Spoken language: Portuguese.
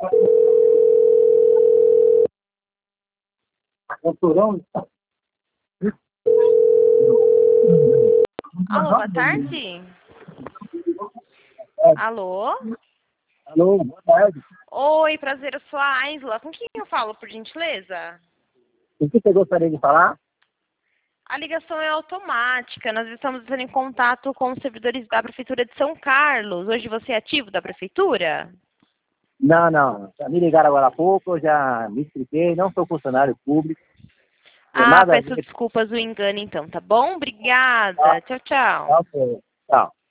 Alô, boa tarde. Alô? Alô, boa tarde. Oi, prazer, eu sou a Aisla. Com quem eu falo, por gentileza? O que você gostaria de falar? A ligação é automática. Nós estamos entrando em contato com os servidores da Prefeitura de São Carlos. Hoje você é ativo da Prefeitura? Não. Já me ligaram agora há pouco, eu já me expliquei, não sou funcionário público. Tem Ah, nada a peço ver. desculpas o engano então, tá bom? Tá, Obrigada. Tchau, tchau. tá, ok. Tchau.